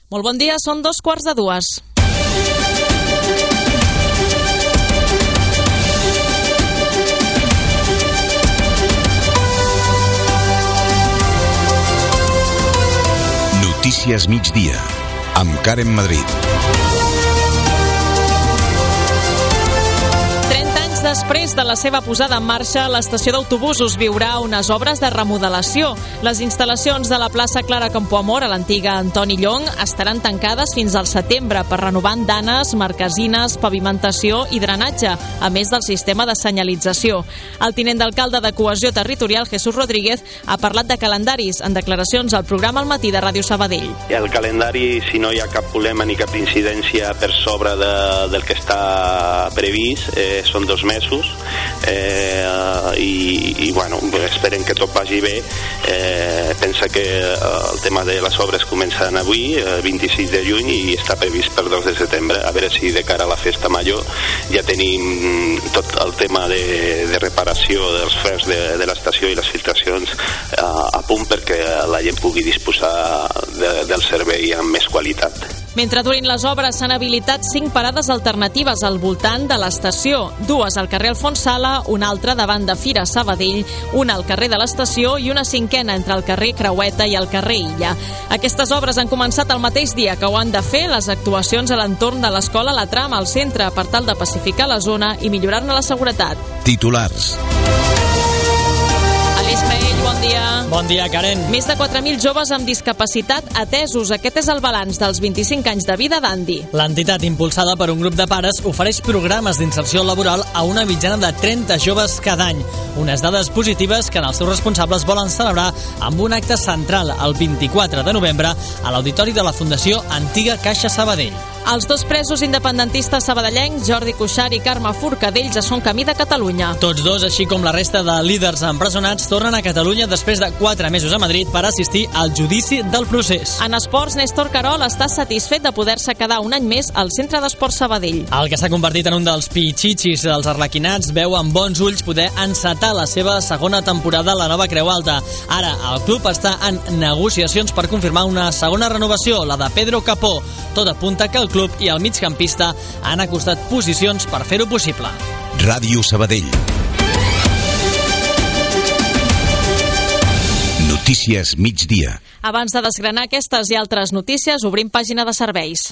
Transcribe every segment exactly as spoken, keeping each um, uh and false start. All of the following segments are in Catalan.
Molt bon dia, són dos quarts de dues. Notícies migdia, amb Karen Madrid. Després de la seva posada en marxa, l'estació d'autobusos viurà unes obres de remodelació. Les instal·lacions de la plaça Clara Campoamor, a l'antiga Antoni Llong, estaran tancades fins al setembre per renovar andanes, marquesines, pavimentació i drenatge, a més del sistema de senyalització. El tinent d'alcalde de Cohesió Territorial, Jesús Rodríguez, ha parlat de calendaris en declaracions al programa Al Matí de Ràdio Sabadell. El calendari, si no hi ha cap problema ni cap incidència per sobre de, del que està previst, eh, són dos mesos eh, i, i bueno, esperem que tot vagi bé. Eh, pensa que el tema de les obres comencen avui, eh, vint-i-sis de juny, i està previst per dos de setembre. A veure si de cara a la festa major ja tenim tot el tema de, de reparació dels fers de, de l'estació i les filtracions eh, a punt perquè la gent pugui disposar de, del servei amb més qualitat. Mentre durin les obres, s'han habilitat cinc parades alternatives al voltant de l'estació. Dues al carrer Alfons Sala, una altra davant de Fira Sabadell, una al carrer de l'estació i una cinquena entre el carrer Creueta i el carrer Illa. Aquestes obres han començat el mateix dia que ho han de fer les actuacions a l'entorn de l'escola La Trama al centre per tal de pacificar la zona i millorar-ne la seguretat. Titulars. Bon dia. Bon dia, Karen. Més de quatre mil joves amb discapacitat atesos. Aquest és el balanç dels vint-i-cinc anys de vida d'Andi. L'entitat, impulsada per un grup de pares, ofereix programes d'inserció laboral a una mitjana de trenta joves cada any. Unes dades positives que els seus responsables volen celebrar amb un acte central el vint-i-quatre de novembre a l'auditori de la Fundació Antiga Caixa Sabadell. Els dos presos independentistes sabadellencs, Jordi Cuixart i Carme Forcadell, ja són camí de Catalunya. Tots dos, així com la resta de líders empresonats, tornen a Catalunya després de quatre mesos a Madrid per assistir al judici del procés. En esports, Néstor Querol està satisfet de poder-se quedar un any més al Centre d'Esports Sabadell. El que s'ha convertit en un dels pitxitxis dels arlequinats veu amb bons ulls poder encetar la seva segona temporada a la nova Creu Alta. Ara, el club està en negociacions per confirmar una segona renovació, la de Pedro Capó. Tot apunta que el club i el migcampista han acostat posicions per fer-ho possible. Ràdio Sabadell. Notícies migdia. Abans de desgranar aquestes i altres notícies, obrim pàgina de serveis.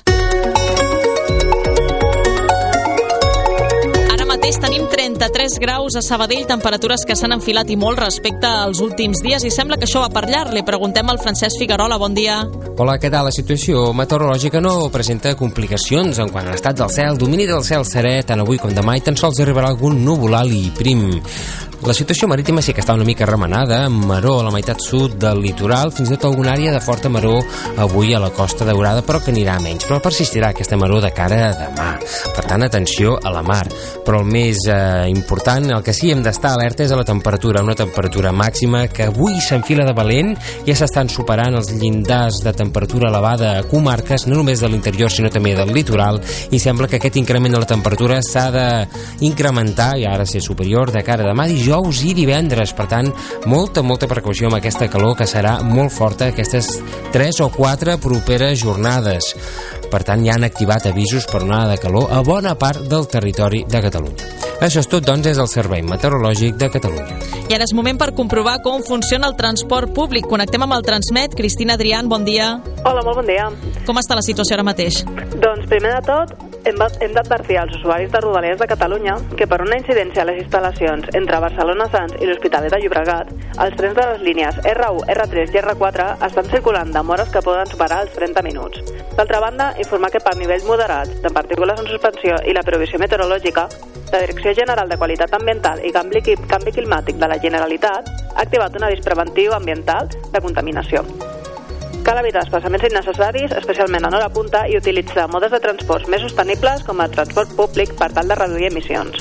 Tenim trenta-tres graus a Sabadell, temperatures que s'han enfilat i molt respecte als últims dies, i sembla que això va per llarg. Li preguntem al Francesc Figuerola. Bon dia. Hola, què tal? La situació meteorològica no presenta complicacions en quant a l'estat del cel. Domini del cel serè tant avui com demà i tan sols arribarà algun núvol alt i prim. La situació marítima sí que està una mica remenada, amb maror a la meitat sud del litoral, fins i tot alguna àrea de forta maror avui a la Costa Daurada, però que anirà menys. Però persistirà aquesta maror de cara a demà. Per tant, atenció a la mar. Però el més eh, important, el que sí hem d'estar alerta és a la temperatura, una temperatura màxima que avui s'enfila de valent, ja s'estan superant els llindars de temperatura elevada a comarques, no només de l'interior sinó també del litoral, i sembla que aquest increment de la temperatura s'ha d'incrementar i ara ser superior de cara a demà, dijous i divendres. Per tant, molta, molta precaució amb aquesta calor que serà molt forta aquestes tres o quatre properes jornades. Per tant, ja han activat avisos per onada de calor a bona part del territori de Catalunya. Això és tot, doncs, des del Servei Meteorològic de Catalunya. I ara és moment per comprovar com funciona el transport públic. Connectem amb el Transmet. Cristina Adrián, bon dia. Hola, molt bon dia. Com està la situació ara mateix? Doncs, primer de tot, hem d'advertir als usuaris de Rodalies de Catalunya que per una incidència a les instal·lacions entre Barcelona-Sants i l'Hospitalet de Llobregat, els trens de les línies erre u, erre tres i erre quatre estan circulant amb hores que poden superar els trenta minuts. D'altra banda, informar que per nivells moderats de partícules en suspensió i la previsió meteorològica, la Direcció General de Qualitat Ambiental i Canvi, Canvi Climàtic de la Generalitat ha activat un avís preventiu ambiental de contaminació. Cal evitar desplaçaments innecessaris, especialment en hora punta, i utilitzar modes de transports més sostenibles com el transport públic per tal de reduir emissions.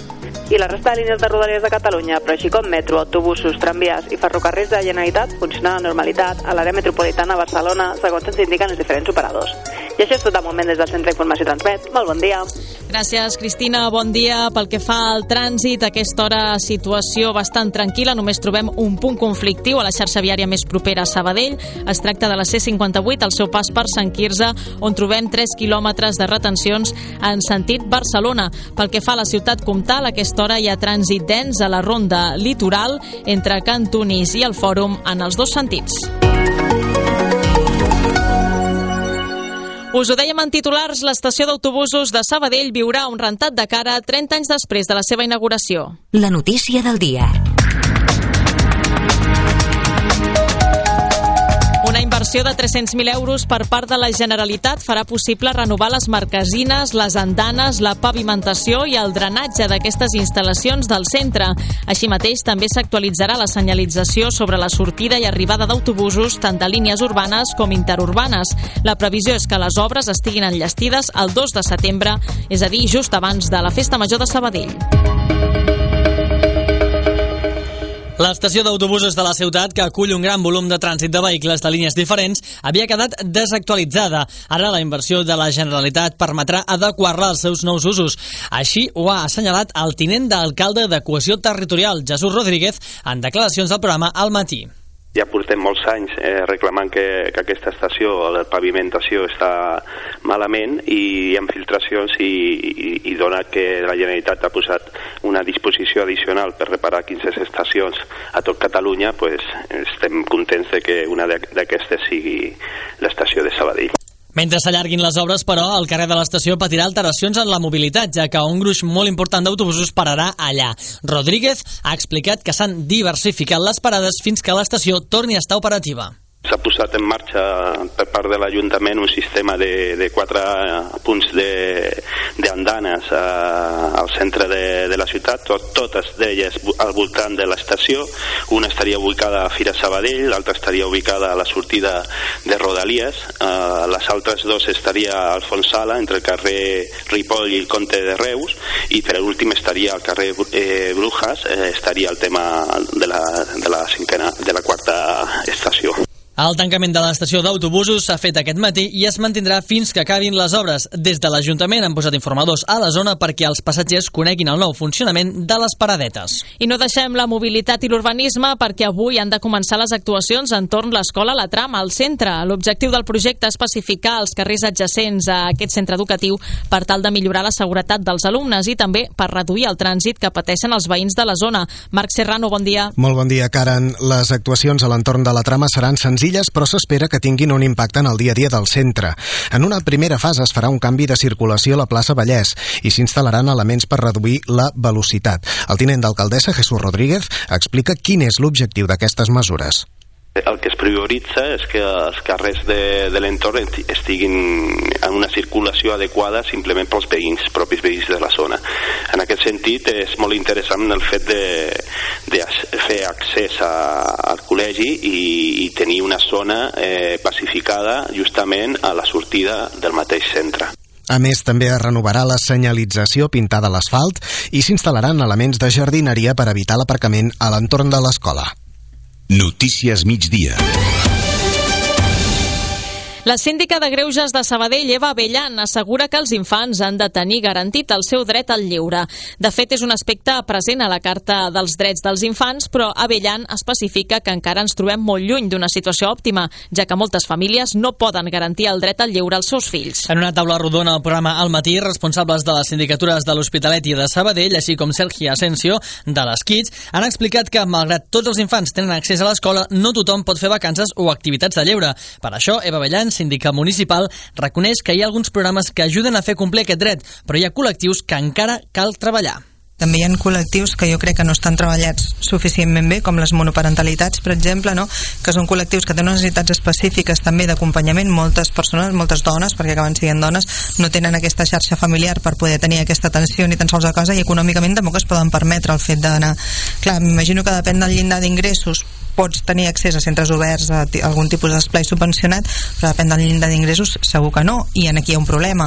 I la resta de línies de Rodalies de Catalunya, però així com metro, autobusos, tramvies i ferrocarrils de la Generalitat, funcionen a la normalitat a l'àrea metropolitana de Barcelona, segons ens indiquen els diferents operadors. I això és tot el moment des del Centre d'Informació Transmet. Molt bon dia. Gràcies, Cristina. Bon dia. Pel que fa al trànsit, a aquesta hora situació bastant tranquil·la. Només trobem un punt conflictiu a la xarxa viària més propera a Sabadell. Es tracta de la C cinquanta-vuit, al seu pas per Sant Quirze, on trobem tres quilòmetres de retencions en sentit Barcelona. Pel que fa a la ciutat comtal, a aquesta hora hi ha trànsit dens a la ronda litoral entre Can Tunis i el Fòrum en els dos sentits. Us ho dèiem en titulars, l'estació d'autobusos de Sabadell viurà un rentat de cara trenta anys després de la seva inauguració. La notícia del dia. Una inversió de tres-cents mil euros per part de la Generalitat farà possible renovar les marquesines, les andanes, la pavimentació i el drenatge d'aquestes instal·lacions del centre. Així mateix, també s'actualitzarà la senyalització sobre la sortida i arribada d'autobusos, tant de línies urbanes com interurbanes. La previsió és que les obres estiguin enllestides el dos de setembre, és a dir, just abans de la Festa Major de Sabadell. L'estació d'autobusos de la ciutat, que acull un gran volum de trànsit de vehicles de línies diferents, havia quedat desactualitzada. Ara la inversió de la Generalitat permetrà adequar-la als seus nous usos. Així ho ha assenyalat el tinent d'alcalde de Cohesió Territorial, Jesús Rodríguez, en declaracions del programa Al Matí. Ja portem molts anys eh, reclamant que, que aquesta estació, la pavimentació està malament i hi ha filtracions i, i, i dona que la Generalitat ha posat una disposició addicional per reparar quinze estacions a tot Catalunya, pues, estem contents de que una d'aquestes sigui l'estació de Sabadell. Mentre s'allarguin les obres, però, el carrer de l'estació patirà alteracions en la mobilitat, ja que un gruix molt important d'autobusos pararà allà. Rodríguez ha explicat que s'han diversificat les parades fins que l'estació torni a estar operativa. S'ha posat en marxa per part de l'Ajuntament un sistema de, de quatre punts d'andanes al centre de, de la ciutat, tot, totes d'elles al voltant de l'estació. Una estaria ubicada a Fira Sabadell, l'altra estaria ubicada a la sortida de Rodalies, uh, les altres dues estaria a Alfons Sala, entre el carrer Ripoll i el Comte de Reus, i per últim estaria al carrer eh, Brujas, eh, estaria el tema de la, de la cinquena, de la quarta estació. El tancament de l'estació d'autobusos s'ha fet aquest matí i es mantindrà fins que acabin les obres. Des de l'Ajuntament han posat informadors a la zona perquè els passatgers coneguin el nou funcionament de les paradetes. I no deixem la mobilitat i l'urbanisme perquè avui han de començar les actuacions entorn l'escola La Trama, al centre. L'objectiu del projecte és pacificar els carrers adjacents a aquest centre educatiu per tal de millorar la seguretat dels alumnes i també per reduir el trànsit que pateixen els veïns de la zona. Marc Serrano, bon dia. Molt bon dia, Karen. Les actuacions a l'entorn de la Trama seran senzilles, però s'espera que tinguin un impacte en el dia a dia del centre. En una primera fase es farà un canvi de circulació a la plaça Vallès i s'instal·laran elements per reduir la velocitat. El tinent d'alcaldessa, Jesús Rodríguez, explica quin és l'objectiu d'aquestes mesures. El que es prioritza és que els carrers de, de l'entorn estiguin en una circulació adequada simplement pels veïns, propis veïns de la zona. En aquest sentit, és molt interessant el fet de, de fer accés a, al col·legi i, i tenir una zona eh, pacificada justament a la sortida del mateix centre. A més, també es renovarà la senyalització pintada a l'asfalt i s'instal·laran elements de jardineria per evitar l'aparcament a l'entorn de l'escola. Notícies migdia. La síndica de Greuges de Sabadell, Eva Abellan, assegura que els infants han de tenir garantit el seu dret al lleure. De fet, és un aspecte present a la Carta dels Drets dels Infants, però Abellan especifica que encara ens trobem molt lluny d'una situació òptima, ja que moltes famílies no poden garantir el dret al lleure als seus fills. En una taula rodona al programa Al Matí, responsables de les sindicatures de l'Hospitalet i de Sabadell, així com Sergi Asensio, de les Kids, han explicat que, malgrat tots els infants tenen accés a l'escola, no tothom pot fer vacances o activitats de lleure. Per això, Eva Abellan, síndica municipal, reconeix que hi ha alguns programes que ajuden a fer complir aquest dret, però hi ha col·lectius que encara cal treballar. També hi ha col·lectius que jo crec que no estan treballats suficientment bé, com les monoparentalitats, per exemple, no? Que són col·lectius que tenen necessitats específiques també d'acompanyament. Moltes persones, moltes dones, perquè acaben sent dones, no tenen aquesta xarxa familiar per poder tenir aquesta atenció ni tan sols a casa, i econòmicament tampoc es poden permetre el fet d'anar. Clar, m'imagino que depèn del llindar d'ingressos, pots tenir accés a centres oberts, a algun tipus d'esplai subvencionat, però depèn del llindar d'ingressos, segur que no, i aquí hi ha un problema.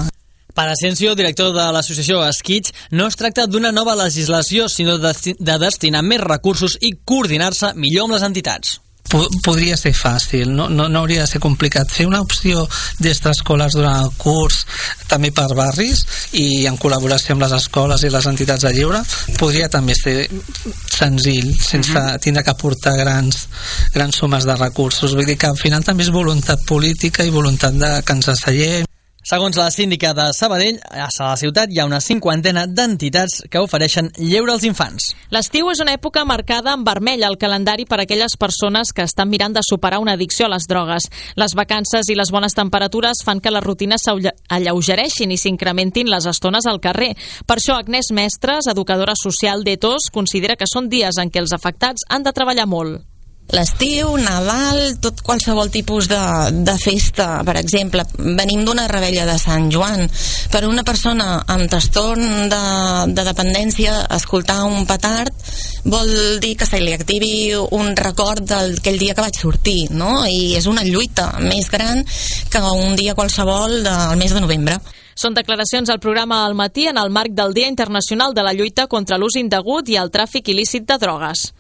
Per Asensio, director de l'associació Esquitx, no es tracta d'una nova legislació, sinó de, de destinar més recursos i coordinar-se millor amb les entitats. Podria ser fàcil, no, no, no hauria de ser complicat. Fer una opció d'extraescolars durant el curs, també per barris, i en col·laboració amb les escoles i les entitats de lleure, podria també ser senzill, sense uh-huh. tindre que aportar grans, grans sumes de recursos. Vull dir que al final també és voluntat política i voluntat de que ens asseiem. Segons la síndica de Sabadell, a la ciutat hi ha una cinquantena d'entitats que ofereixen lleure als infants. L'estiu és una època marcada en vermell al calendari per a aquelles persones que estan mirant de superar una addicció a les drogues. Les vacances i les bones temperatures fan que les rutines s'alleugereixin i s'incrementin les estones al carrer. Per això Agnès Mestres, educadora social d'Etos, considera que són dies en què els afectats han de treballar molt. L'estiu, Nadal, tot qualsevol tipus de, de festa, per exemple, venim d'una revetlla de Sant Joan. Per una persona amb trastorn de, de dependència, escoltar un petard vol dir que se li activi un record d'aquell dia que vaig sortir, no? I és una lluita més gran que un dia qualsevol del mes de novembre. Són declaracions al programa Al Matí en el marc del Dia Internacional de la Lluita contra l'ús indegut i el tràfic il·lícit de drogues.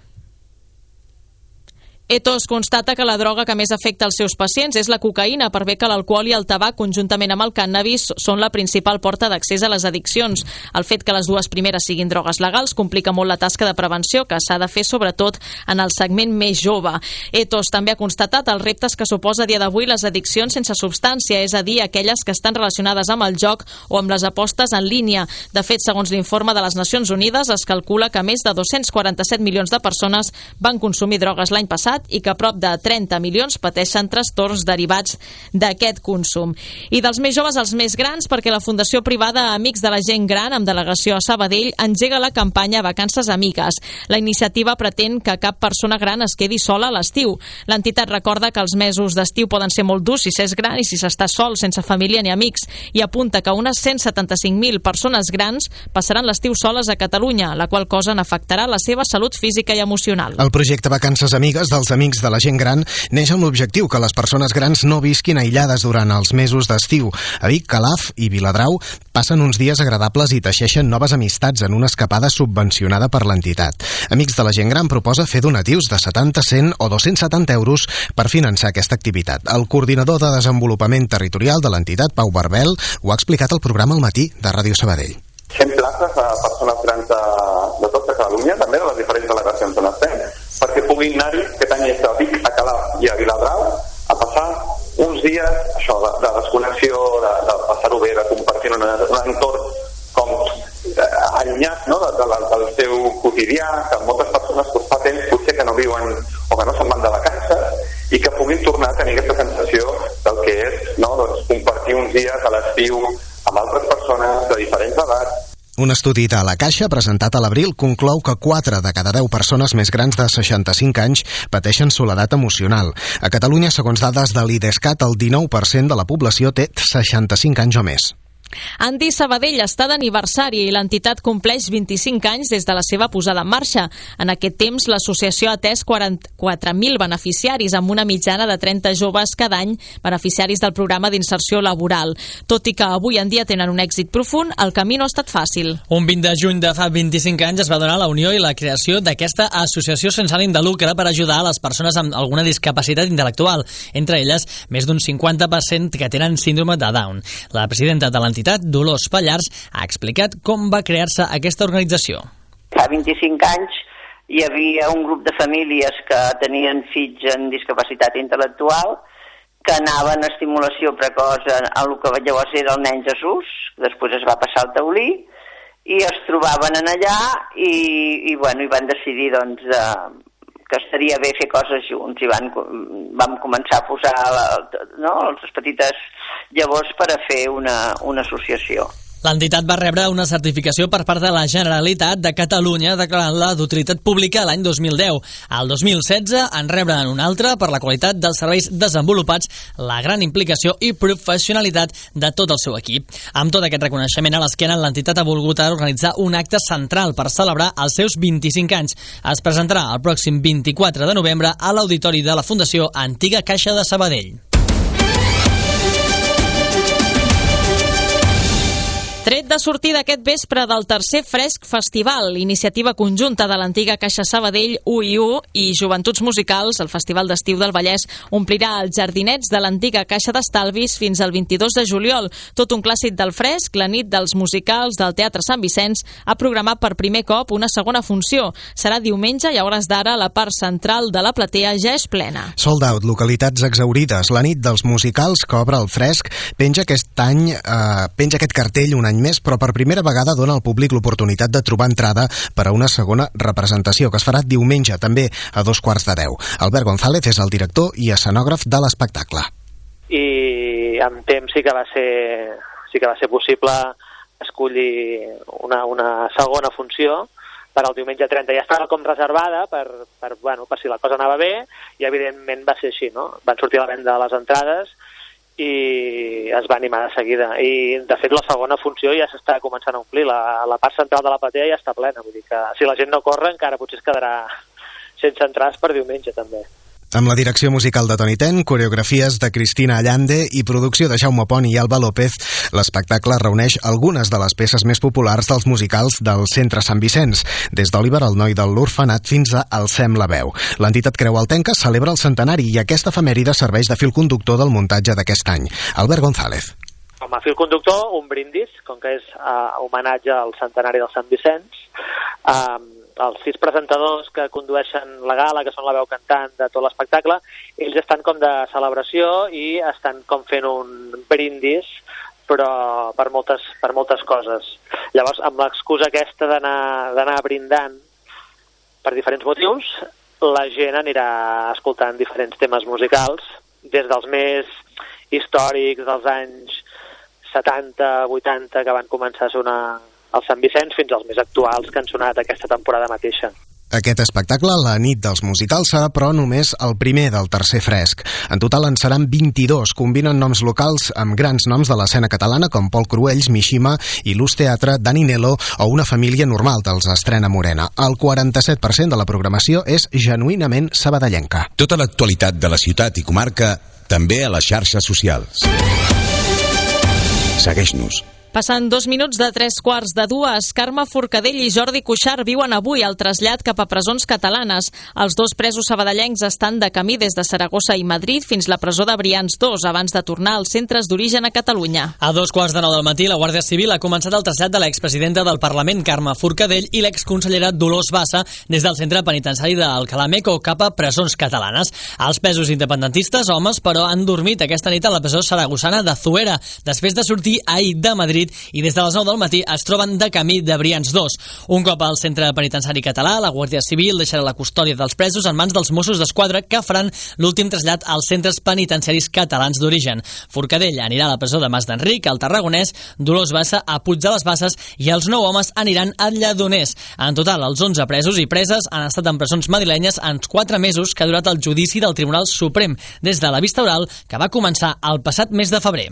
Etos constata que la droga que més afecta els seus pacients és la cocaïna, per bé que l'alcohol i el tabac, conjuntament amb el cànnabis, són la principal porta d'accés a les addiccions. El fet que les dues primeres siguin drogues legals complica molt la tasca de prevenció, que s'ha de fer sobretot en el segment més jove. Etos també ha constatat els reptes que suposa a dia d'avui les addiccions sense substància, és a dir, aquelles que estan relacionades amb el joc o amb les apostes en línia. De fet, segons l'informe de les Nacions Unides, es calcula que més de dos-cents quaranta-set milions de persones van consumir drogues l'any passat i que prop de trenta milions pateixen trastorns derivats d'aquest consum. I dels més joves als més grans, perquè la Fundació Privada Amics de la Gent Gran, amb delegació a Sabadell, engega la campanya Vacances Amigues. La iniciativa pretén que cap persona gran es quedi sola a l'estiu. L'entitat recorda que els mesos d'estiu poden ser molt durs si s'és gran i si s'està sol, sense família ni amics, i apunta que unes cent setanta-cinc mil persones grans passaran l'estiu soles a Catalunya, la qual cosa n'afectarà la seva salut física i emocional. El projecte Vacances Amigues dels Amics de la Gent Gran neix amb l'objectiu que les persones grans no visquin aïllades durant els mesos d'estiu. A Vic, Calaf i Viladrau passen uns dies agradables i teixeixen noves amistats en una escapada subvencionada per l'entitat. Amics de la Gent Gran proposa fer donatius de setanta, cent o dos-cents setanta euros per finançar aquesta activitat. El coordinador de desenvolupament territorial de l'entitat, Pau Barbel, ho ha explicat al programa Al Matí de Ràdio Sabadell. cent places a persones grans de, de tota Catalunya, també de les diferents delegacions on estem, perquè puguin anar-hi aquest any a Vic, a Calaf i a Viladrau a passar uns dies això, de, de desconnexió, de, de passar-ho bé, de compartir un, un entorn com eh, allunyat, no? de, de, del seu quotidià, que moltes persones doncs, fa temps potser que no viuen o que no se'n van de vacances i que puguin tornar a tenir aquesta sensació del que és no? doncs, compartir uns dies a l'estiu amb altres persones de diferents edats. Un estudi de La Caixa, presentat a l'abril, conclou que quatre de cada deu persones més grans de seixanta-cinc anys pateixen soledat emocional. A Catalunya, segons dades de l'IDESCAT, el dinou per cent de la població té seixanta-cinc anys o més. Andi Sabadell està d'aniversari i l'entitat compleix vint-i-cinc anys des de la seva posada en marxa. En aquest temps, l'associació ha atès quaranta-quatre mil beneficiaris, amb una mitjana de trenta joves cada any beneficiaris del programa d'inserció laboral. Tot i que avui en dia tenen un èxit profund, el camí no ha estat fàcil. Un vint de juny de fa vint-i-cinc anys es va donar la unió i la creació d'aquesta associació sense ànim de lucre per ajudar a les persones amb alguna discapacitat intel·lectual, entre elles més d'un cinquanta per cent que tenen síndrome de Down. La presidenta de l'entitat, Dolors Pallars, ha explicat com va crear-se aquesta organització. Fa vint-i-cinc anys hi havia un grup de famílies que tenien fills amb discapacitat intel·lectual que anaven a estimulació precoç a el que llavors era el nen Jesús, després es va passar al Taulí, i es trobaven en allà i, i, bueno, i van decidir doncs, de, que estaria bé fer coses junts i van, vam començar a posar la, no, les petites llavors per a fer una, una associació. L'entitat va rebre una certificació per part de la Generalitat de Catalunya declarant-la d'utilitat pública l'any dos mil deu. Al dos mil setze en rebren una altra per la qualitat dels serveis desenvolupats, la gran implicació i professionalitat de tot el seu equip. Amb tot aquest reconeixement a l'esquena, l'entitat ha volgut organitzar un acte central per celebrar els seus vint-i-cinc anys. Es presentarà el pròxim vint-i-quatre de novembre a l'auditori de la Fundació Antiga Caixa de Sabadell. de sortida aquest vespre del tercer Fresc Festival, iniciativa conjunta de l'antiga Caixa Sabadell U i U i Joventuts Musicals. El Festival d'Estiu del Vallès omplirà els jardinets de l'antiga Caixa d'Estalvis fins al vint-i-dos de juliol. Tot un clàssic del fresc, la nit dels musicals del Teatre Sant Vicenç ha programat per primer cop una segona funció. Serà diumenge i a hores d'ara la part central de la platea ja és plena. Sold out, localitats exaurides. La nit dels musicals que obre el fresc penja aquest any, eh, penja aquest cartell un any més, però per primera vegada dona al públic l'oportunitat de trobar entrada per a una segona representació, que es farà diumenge, també a dos quarts de deu. Albert González és el director i escenògraf de l'espectacle. I amb temps sí que va ser, sí que va ser possible escollir una, una segona funció per al diumenge trenta. Ja estava com reservada per, per, bueno, per si la cosa anava bé, i evidentment va ser així, no? Van sortir a la venda les entrades i es va animar de seguida. I, de fet, la segona funció ja s'està començant a omplir. La, la part central de la platea ja està plena. Vull dir que si la gent no corre, encara potser es quedarà sense entrades per diumenge, també. Amb la direcció musical de Toni Ten, coreografies de Cristina Allande i producció de Jaume Pont i Alba López, l'espectacle reuneix algunes de les peces més populars dels musicals del Centre Sant Vicenç, des d'Oliver el noi de l'orfenat fins a Alcem la veu. L'entitat Creu Altenca celebra el centenari i aquesta efemèride serveix de fil conductor del muntatge d'aquest any. Albert González. Com a fil conductor, un brindis, com que és uh, homenatge al centenari del Sant Vicenç. Um, els sis presentadors que condueixen la gala, que són la veu cantant de tot l'espectacle, ells estan com de celebració i estan com fent un brindis, però per moltes, per moltes coses. Llavors, amb l'excusa aquesta d'anar d'anar brindant per diferents motius, la gent anirà escoltant diferents temes musicals, des dels més històrics dels anys setanta, vuitanta, que van començar a sonar al Sant Vicenç, fins als més actuals que han sonat aquesta temporada mateixa. Aquest espectacle, la nit dels musicals, serà però només el primer del tercer fresc. En total en seran vint-i-dos, combinen noms locals amb grans noms de l'escena catalana com Pol Cruells, Mishima i l'Ús Teatre, Dani Nelo o Una família normal dels Estrena Morena. El quaranta-set per cent de la programació és genuïnament sabadellenca. Tota l'actualitat de la ciutat i comarca també a les xarxes socials. Segueix-nos. Passant dos minuts de tres quarts de dues, Carme Forcadell i Jordi Cuixart viuen avui el trasllat cap a presons catalanes. Els dos presos sabadellencs estan de camí des de Saragossa i Madrid fins la presó de Brians dos, abans de tornar als centres d'origen a Catalunya. A dos quarts de nou del matí, la Guàrdia Civil ha començat el trasllat de l'expresidenta del Parlament, Carme Forcadell, i l'exconsellera Dolors Bassa des del centre penitenciari d'Alcalá Meco cap a presons catalanes. Els presos independentistes, homes, però han dormit aquesta nit a la presó saragossana de Zuera, després de sortir ahir de Madrid, i des de les nou del matí es troben de camí de Brians dos. Un cop al centre penitenciari català, la Guàrdia Civil deixarà la custòdia dels presos en mans dels Mossos d'Esquadra, que faran l'últim trasllat als centres penitenciaris catalans d'origen. Forcadell anirà a la presó de Mas d'Enric, al Tarragonès, Dolors Bassa a Puig de les Basses i els nou homes aniran a Lledoners. En total, els onze presos i preses han estat en presons madrilenyes en quatre mesos que ha durat el judici del Tribunal Suprem, des de la vista oral que va començar el passat mes de febrer.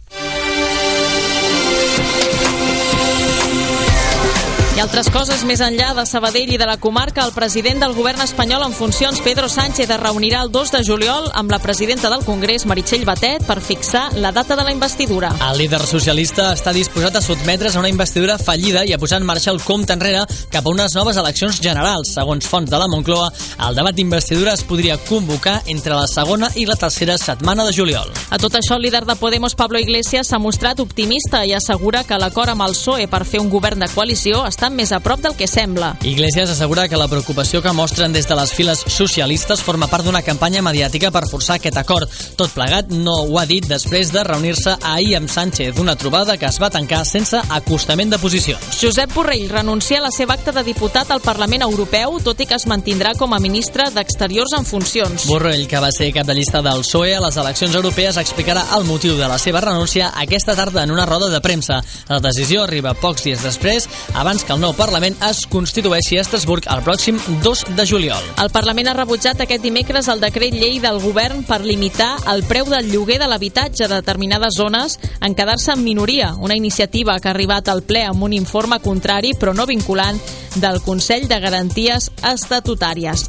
I altres coses més enllà de Sabadell i de la comarca, el president del govern espanyol en funcions, Pedro Sánchez, es reunirà el dos de juliol amb la presidenta del Congrés, Meritxell Batet, per fixar la data de la investidura. El líder socialista està disposat a sotmetre's a una investidura fallida i a posar en marxa el compte enrere cap a unes noves eleccions generals. Segons fonts de la Moncloa, el debat d'investidura es podria convocar entre la segona i la tercera setmana de juliol. A tot això, el líder de Podemos, Pablo Iglesias, s'ha mostrat optimista i assegura que l'acord amb el P S O E per fer un govern de coalició està més a prop del que sembla. Iglesias assegura que la preocupació que mostren des de les files socialistes forma part d'una campanya mediàtica per forçar aquest acord. Tot plegat no ho ha dit després de reunir-se ahir amb Sánchez, una trobada que es va tancar sense acostament de posicions. Josep Borrell renuncia a la seva acta de diputat al Parlament Europeu, tot i que es mantindrà com a ministre d'Exteriors en funcions. Borrell, que va ser cap de llista del P S O E a les eleccions europees, explicarà el motiu de la seva renúncia aquesta tarda en una roda de premsa. La decisió arriba pocs dies després, abans que el nou Parlament es constitueixi a Estrasburg el pròxim dos de juliol. El Parlament ha rebutjat aquest dimecres el decret llei del govern per limitar el preu del lloguer de l'habitatge a determinades zones en quedar-se en minoria, una iniciativa que ha arribat al ple amb un informe contrari però no vinculant del Consell de Garanties Estatutàries.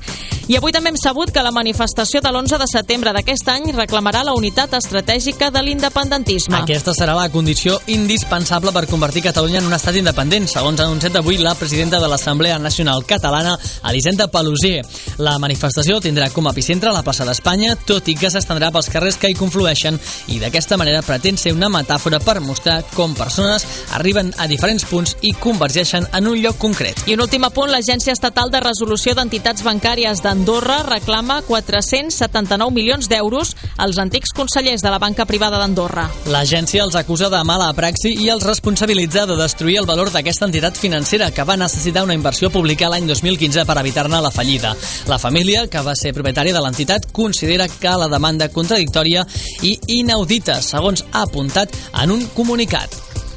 I avui també hem sabut que la manifestació de l'onze de setembre d'aquest any reclamarà la unitat estratègica de l'independentisme. Aquesta serà la condició indispensable per convertir Catalunya en un estat independent, segons ha anunciat avui la presidenta de l'Assemblea Nacional Catalana, Elisenda Paluzie. La manifestació tindrà com a epicentre la plaça d'Espanya, tot i que s'estendrà pels carrers que hi conflueixen, i d'aquesta manera pretén ser una metàfora per mostrar com persones arriben a diferents punts i convergeixen en un lloc concret. I un últim apunt, l'Agència Estatal de Resolució d'Entitats Bancàries d'Andorra reclama quatre-cents setanta-nou milions d'euros als antics consellers de la banca privada d'Andorra. L'agència els acusa de mala praxi i els responsabilitza de destruir el valor d'aquesta entitat financera que va necessitar una inversió pública l'any dos mil quinze per evitar-ne la fallida. La família, que va ser propietària de l'entitat, considera que la demanda contradictòria i inaudita, segons ha apuntat en un comunicat.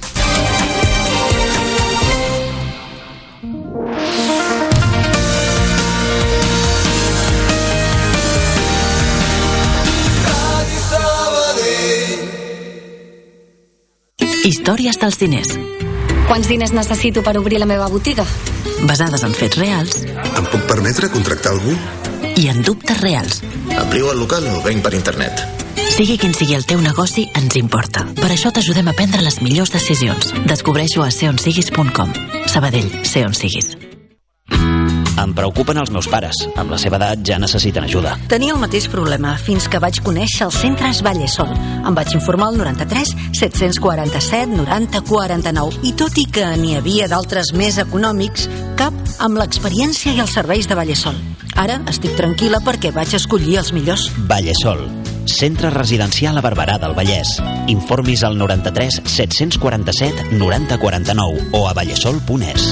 Històries dels diners. Quants diners necessito per obrir la meva botiga? Basades en fets reals. Em puc permetre contractar algú? I en dubtes reals. Amplio al local o venc per internet? Sigui quin sigui el teu negoci, ens importa. Per això t'ajudem a prendre les millors decisions. Descobreix-ho a sé on siguis punt com. Sabadell, sé on siguis. Em preocupen els meus pares. Amb la seva edat ja necessiten ajuda. Tenia el mateix problema fins que vaig conèixer els centres Vallesol. Em vaig informar al noranta-tres set-cents quaranta-set noranta quaranta-nou i tot i que n'hi havia d'altres més econòmics, cap amb l'experiència i els serveis de Vallesol. Ara estic tranquil·la perquè vaig escollir els millors. Vallesol, centre residencial a Barberà del Vallès. Informis al noranta-tres set-cents quaranta-set noranta quaranta-nou o a vallesol punt es.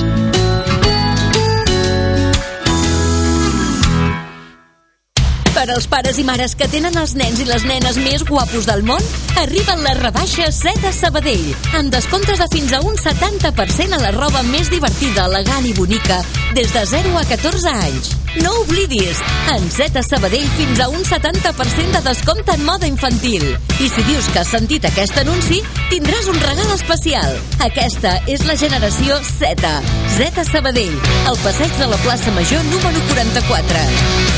Per als pares i mares que tenen els nens i les nenes més guapos del món, arriben les rebaixes Z a Sabadell, amb descomptes de fins a un setanta per cent a la roba més divertida, elegant i bonica, des de zero a catorze anys. No oblidis, en Z a Sabadell fins a un setanta per cent de descompte en moda infantil. I si dius que has sentit aquest anunci, tindràs un regal especial. Aquesta és la generació Z. Z a Sabadell, al passeig de la plaça Major número quaranta-quatre.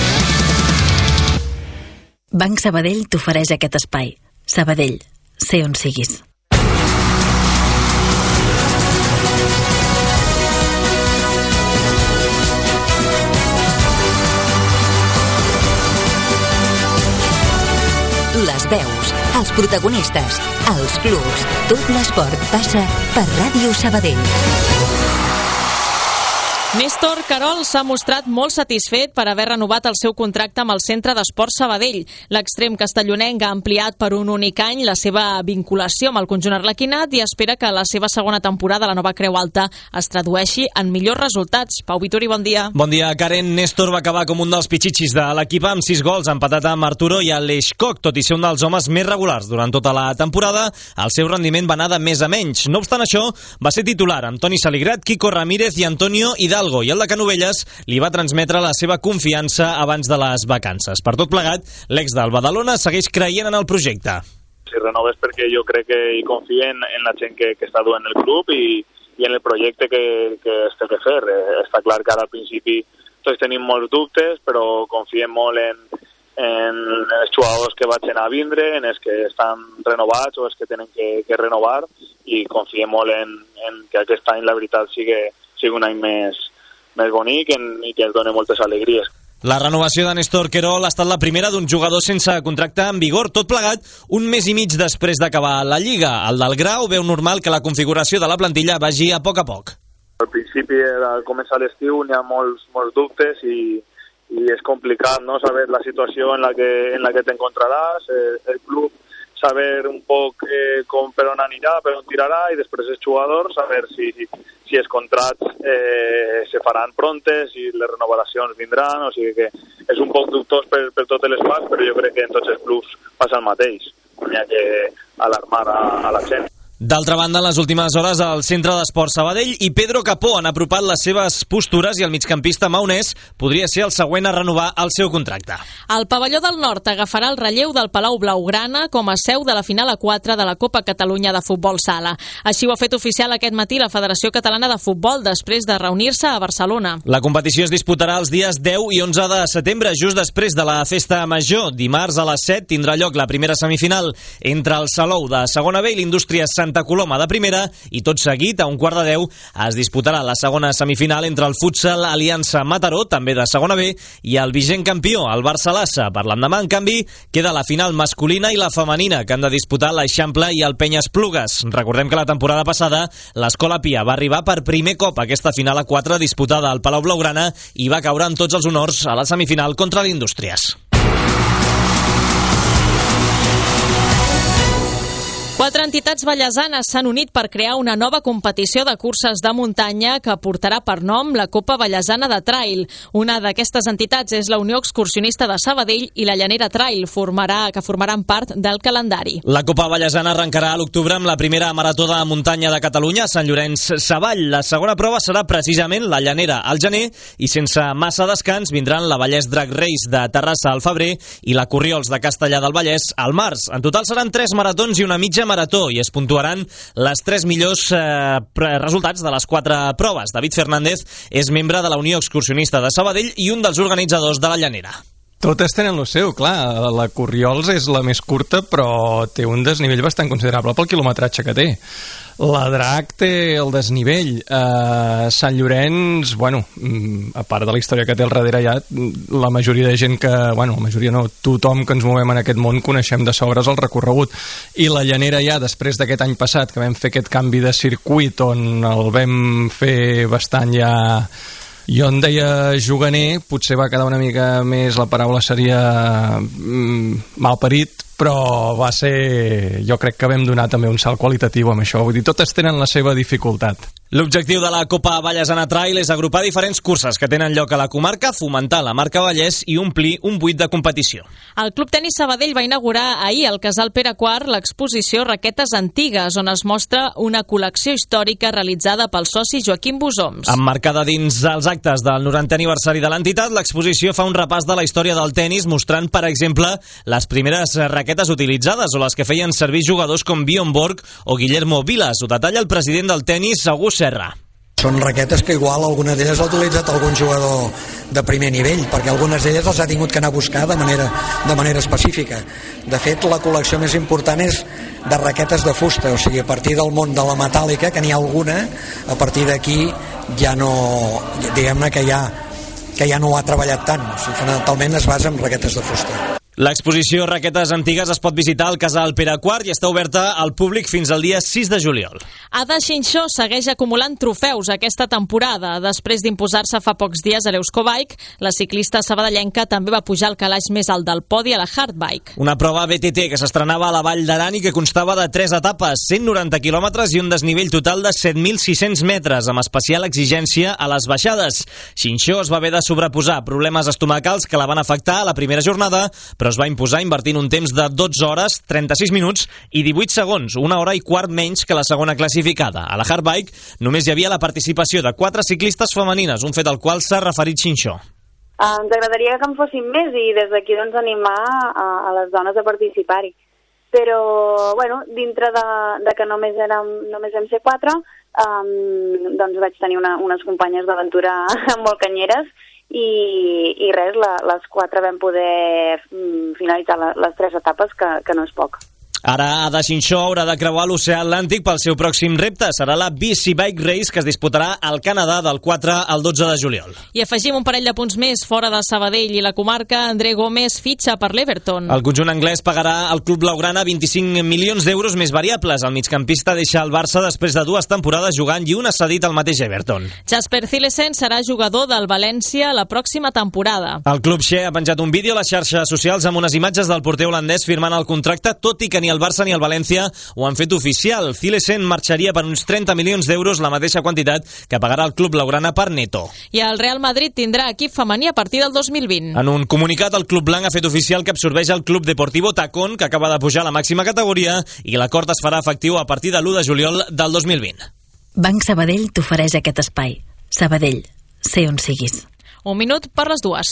Banc Sabadell t'ofereix aquest espai. Sabadell, sé on siguis. Les veus, els protagonistes, els clubs, tot l'esport passa per Ràdio Sabadell. Néstor Querol s'ha mostrat molt satisfet per haver renovat el seu contracte amb el Centre d'Esport Sabadell. L'extrem castellonenc ha ampliat per un únic any la seva vinculació amb el conjunt arlequinat i espera que la seva segona temporada a la nova Creu Alta es tradueixi en millors resultats. Pau Vituri, bon dia. Bon dia, Karen. Néstor va acabar com un dels pitxitxis de l'equip amb sis gols, empatat amb Arturo i Aleixcoc. Tot i ser un dels homes més regulars durant tota la temporada, el seu rendiment va anar de més a menys. No obstant això, va ser titular amb Toni Saligrat, Quico Ramírez i Antonio Hidalgo, i el de Canovelles li va transmetre la seva confiança abans de les vacances. Per tot plegat, l'ex del Badalona segueix creient en el projecte. Si renoves perquè jo crec que hi confio en, en la gent que, que està duent el club i, i en el projecte que, que es té que fer. Eh, està clar que ara al principi tots tenim molts dubtes, però confiem molt en, en els jugadors que vaig anar a vindre, en els que estan renovats o els que tenen que, que renovar, i confiem molt en, en que aquest any la veritat sigui sigui un any més, més bonic en, i que ens doni moltes alegries. La renovació de Néstor Querol ha estat la primera d'un jugador sense contracte en vigor, tot plegat un mes i mig després d'acabar la Lliga. El del Grau veu normal que la configuració de la plantilla vagi a poc a poc. Al principi, al començar l'estiu, n'hi ha molts, molts dubtes i, i és complicat, no?, saber la situació en la que, en la que t'encontraràs, eh, el club, saber un poc eh, com per on anirà, per on tirarà, i després els jugadors, saber si, si els contrats eh, se faran prontes, si les renovacions vindran, o sigui que és un poc dubtós per, per totes les parts, però jo crec que en tots els clubs passa el mateix. No hi ha que alarmar a, a la gent. D'altra banda, en les últimes hores, el Centre d'Esports Sabadell i Pedro Capó han apropat les seves postures i el migcampista maonès podria ser el següent a renovar el seu contracte. El pavelló del Nord agafarà el relleu del Palau Blaugrana com a seu de la final a quatre de la Copa Catalunya de Futbol Sala. Així ho ha fet oficial aquest matí la Federació Catalana de Futbol després de reunir-se a Barcelona. La competició es disputarà els dies deu i onze de setembre, just després de la festa major. Dimarts a les set tindrà lloc la primera semifinal entre el Salou de segona B i l'Indústria Santa Coloma de primera, i tot seguit, a un quart de deu, es disputarà la segona semifinal entre el Futsal Aliança Mataró, també de segona B, i el vigent campió, el Barça-Lassa. Per l'endemà, en canvi, queda la final masculina i la femenina, que han de disputar l'Eixample i el Penyes-Plugues. Recordem que la temporada passada l'Escola Pia va arribar per primer cop a aquesta final a quatre disputada al Palau Blaugrana i va caure amb tots els honors a la semifinal contra l'Indústries. Quatre entitats vallesanes s'han unit per crear una nova competició de curses de muntanya que portarà per nom la Copa Vallesana de Trail. Una d'aquestes entitats és la Unió Excursionista de Sabadell i la Llanera Trail, formarà, que formaran part del calendari. La Copa Vallesana arrencarà a l'octubre amb la primera marató de muntanya de Catalunya a Sant Llorenç Savall. La segona prova serà precisament la Llanera al gener i sense massa descans vindran la Vallès Drag Race de Terrassa al febrer i la Corriols de Castellar del Vallès al març. En total seran tres maratons i una mitja marató i es puntuaran les tres millors eh, resultats de les quatre proves. David Fernández és membre de la Unió Excursionista de Sabadell i un dels organitzadors de la Llanera. Totes tenen el seu, clar. La Corriols és la més curta, però té un desnivell bastant considerable pel quilometratge que té. La Drac té el desnivell. Uh, Sant Llorenç, bueno, a part de la història que té al darrere ja, la majoria de gent que, bueno, la majoria no, tothom que ens movem en aquest món coneixem de sobres el recorregut. I la Llanera ja, després d'aquest any passat, que vam fer aquest canvi de circuit on el vam fer bastant ja... Jo en deia juganer, potser va quedar una mica més, la paraula seria mm, malparit, però va ser... Jo crec que vam donar també un salt qualitatiu amb això. Vull dir, totes tenen la seva dificultat. L'objectiu de la Copa Vallesana Trail és agrupar diferents curses que tenen lloc a la comarca, fomentar la marca Vallès i omplir un buit de competició. El Club Tenis Sabadell va inaugurar ahir al Casal Pere quart l'exposició Raquetes Antigues, on es mostra una col·lecció històrica realitzada pel soci Joaquim Busoms. Emmarcada dins els actes del norantè aniversari de l'entitat, l'exposició fa un repàs de la història del tenis, mostrant, per exemple, les primeres raquetes utilitzades o les que feien servir jugadors com Bjorn Borg o Guillermo Vilas. Ho detalla el president del tenis, August Serra. Són raquetes que igual alguna d'elles ha utilitzat algun jugador de primer nivell, perquè algunes d'elles els ha tingut que anar a buscar de manera, de manera específica. De fet, la col·lecció més important és de raquetes de fusta, o sigui, a partir del món de la metàl·lica, que n'hi ha alguna, a partir d'aquí ja no, diguem-ne que ja, que ja no ho ha treballat tant, o sigui, fonamentalment es basa en raquetes de fusta. L'exposició Raquetes Antigues es pot visitar al Casal Pere quart i està oberta al públic fins al dia sis de juliol. Ada Xinxó segueix acumulant trofeus aquesta temporada. Després d'imposar-se fa pocs dies a l'Euskobike, la ciclista sabadellenca també va pujar al calaix més alt del podi a la Hardbike. Una prova B T T que s'estrenava a la Vall d'Aran i que constava de tres etapes, cent noranta quilòmetres i un desnivell total de set mil sis-cents metres, amb especial exigència a les baixades. Xinxó es va haver de sobreposar problemes estomacals que la van afectar a la primera jornada, però es va imposar invertint un temps de dotze hores, trenta-sis minuts i divuit segons, una hora i quart menys que la segona classificada. A la Hardbike només hi havia la participació de quatre ciclistes femenines, un fet al qual s'ha referit Xinxó. Uh, ens agradaria que en fossin més i des d'aquí doncs, animar a, a les dones a participar-hi. Però, bueno, dintre de, de que només, érem, només vam ser quatre, um, doncs vaig tenir una, unes companyes d'aventura molt canyeres i, i res, la, les quatre vam poder finalitzar la, les tres etapes, que, que no és poc. Ara Ada Xinxó haurà de creuar l'oceà Atlàntic pel seu pròxim repte. Serà la B C Bike Race, que es disputarà al Canadà del quatre al dotze de juliol. I afegim un parell de punts més. Fora de Sabadell i la comarca, André Gómez fitxa per l'Everton. El conjunt anglès pagarà al Club Blaugrana vint-i-cinc milions d'euros més variables. El migcampista deixa el Barça després de dues temporades jugant i una cedit al mateix Everton. Jasper Cillesen serà jugador del València la pròxima temporada. El club Xe ha penjat un vídeo a les xarxes socials amb unes imatges del porter holandès firmant el contracte, tot i que n'hi ni el Barça ni el València ho han fet oficial. Cilesen marxaria per uns trenta milions d'euros, la mateixa quantitat que pagarà el club blaugrana per Neto. I el Real Madrid tindrà equip femení a partir del dos mil vint. En un comunicat, el club blanc ha fet oficial que absorbeix el Club Deportivo Tacón, que acaba de pujar a la màxima categoria, i l'acord es farà efectiu a partir de l'u de juliol del dos mil vint. Banc Sabadell t'ofereix aquest espai. Sabadell, sé on siguis. Un minut per les dues.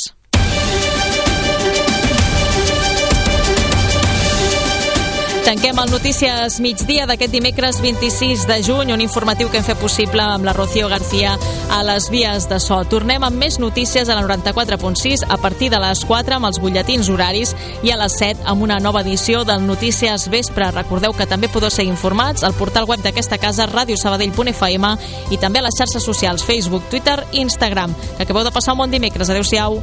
Tanquem el Notícies Migdia d'aquest dimecres vint-i-sis de juny, un informatiu que hem fet possible amb la Rocío García a les vies de so. Tornem amb més notícies a la noranta-quatre punt sis a partir de les quatre amb els butlletins horaris i a les set amb una nova edició del Notícies Vespre. Recordeu que també podeu ser informats al portal web d'aquesta casa, radio sabadell punt f m, i també a les xarxes socials Facebook, Twitter i Instagram. Que acabeu de passar un bon dimecres. Adéu-siau.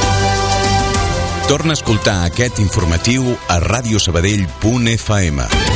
Torna a escoltar aquest informatiu a radio sabadell punt f m.